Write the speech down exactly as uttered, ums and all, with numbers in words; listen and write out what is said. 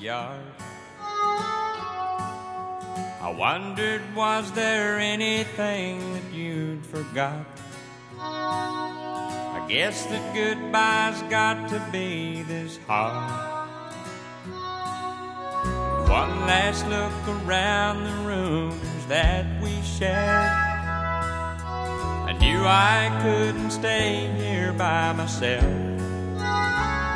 yard. I wondered, was there anything that you'd forgot? I guess that goodbye's got to be this hard. One last look around the rooms that we shared. I knew I couldn't stay here by myself.